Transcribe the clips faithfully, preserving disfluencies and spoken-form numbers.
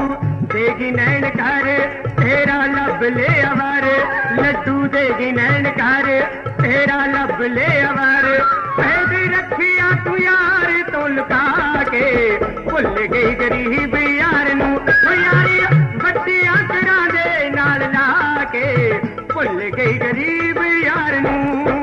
लड्डू देगी नैन कर तेरा लब ले अवर, लड्डू देगी नैन कर तेरा लब ले अवर। पैद रखिया तू यार तो लुका के भुल गई गरीब यार नू, यारी बच्चियां करा दे नाल ला के भुल गई गरीब यार नू।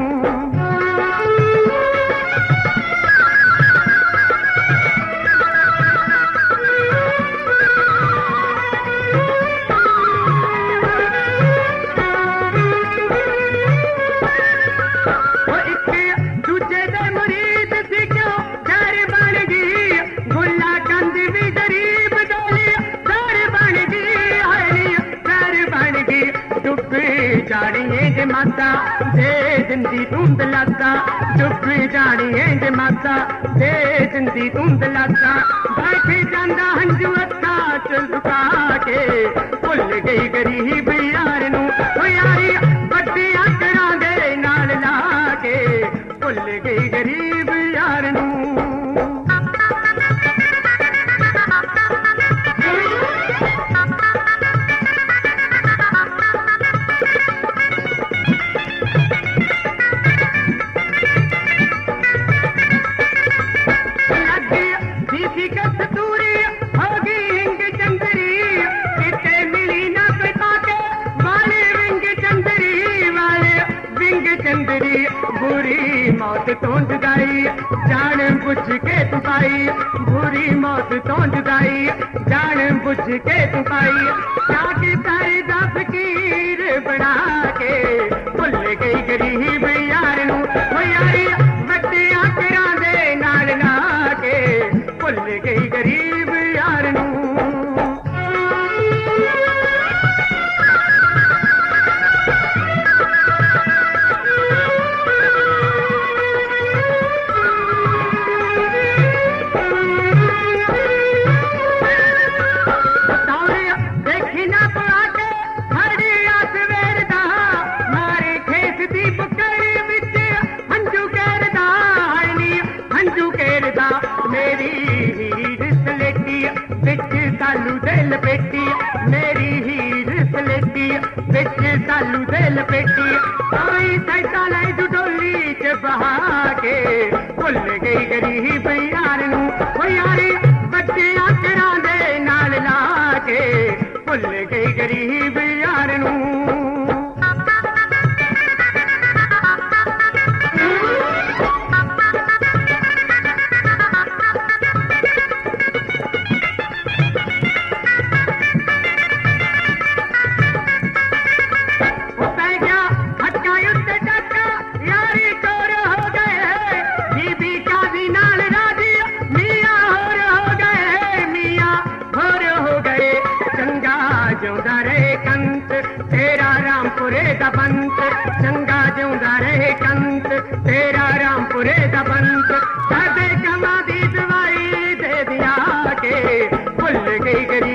जानिए जे माता दे जिंदी धुंध लाता, चुप जानिए जे माता दे जिंदी धुंध लाता। बैठ जांदा हंजू अखा च लुका के भुल गई गरीब यार नू, यारी बड्डियां करा दे नाल ला के भुल गई गरीब यार नू। बुरी मौत तो जुदाई जान बुझ के तू पाई, बुरी मौत तो जुदाई जान बुझ के तू पाई। जाके पैदा फकीर बना के भुल गई गरीब यार नू, यारी बच्चियां करा दे नाल ला के भुल गई गरीब यार नू। मेरी हीर सलेटी बिच सालू दे लपेटी, मेरी हीर सलेटी बिच सालू दे लपेटी। आई सैटा लाई तू डोली च बहा के भुल गई गरीब यार नू, यारी बच्चियां करा दे नाल ला के भुल गई गरीब यार नू। बंत चंगा जिउंदा रहे कंत तेरा रामपुरे दा बंत, साडे कमां दी दवाई दे दिया के भुल गई गरीब